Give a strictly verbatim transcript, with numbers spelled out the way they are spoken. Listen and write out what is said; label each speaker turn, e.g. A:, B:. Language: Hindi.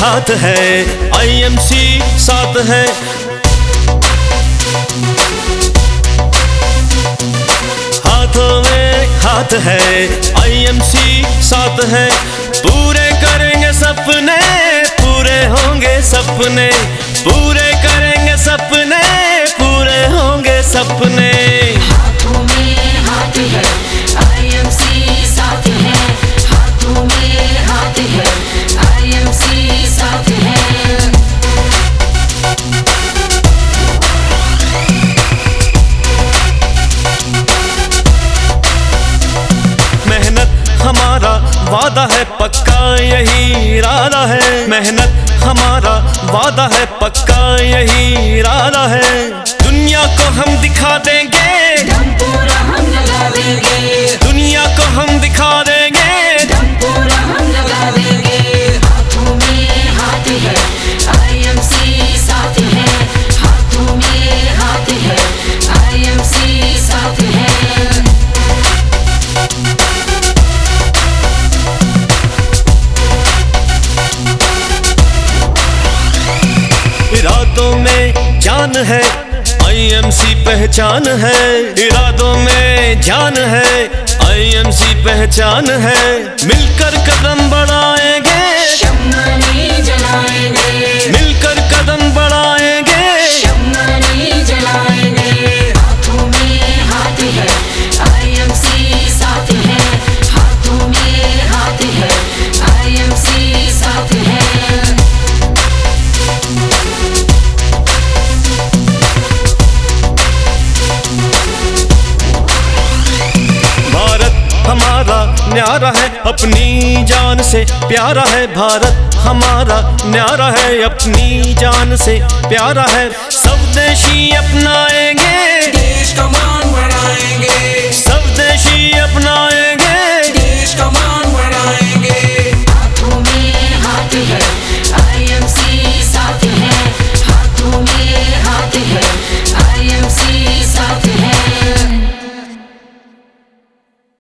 A: हाथ है, आई एम सी साथ है। हाथों में हाथ है, आई एम सी साथ है। पूरे करेंगे सपने, पूरे होंगे सपने, पूरे करेंगे सपने, पूरे होंगे सपने।
B: हाथों में हाथ है, आई एम सी साथ है। हाथों में हाथ है, आई एम सी साथ है।
A: मेहनत हमारा वादा है, पक्का यही इरादा है। मेहनत हमारा वादा है, पक्का यही इरादा है। दुनिया को हम दिखा देंगे,
B: दम पूरा हम लगा देंगे।
A: दुनिया को हम दिखा देंगे,
B: दम पूरा हम लगा देंगे। हाथों में हाथ है, आई एम सी साथ है। हाथों में हाथ है, आई एम सी साथ है।
A: इरादों में जान है, आई एम सी पहचान है। इरादों में जान है, आई एम सी पहचान है। मिलकर कदम बढ़ाएंगे,
B: शम्मानी जलाएंगे।
A: मिलकर कदम बढ़ाएंगे।
B: शम्मानी जलाएंगे। हाथों में हाथ है, आई एम सी साथ है। हाथों में हाथ है, आई एम सी साथ है।
A: हमारा न्यारा है, अपनी जान से प्यारा है। भारत हमारा न्यारा है, अपनी जान से प्यारा है। स्वदेशी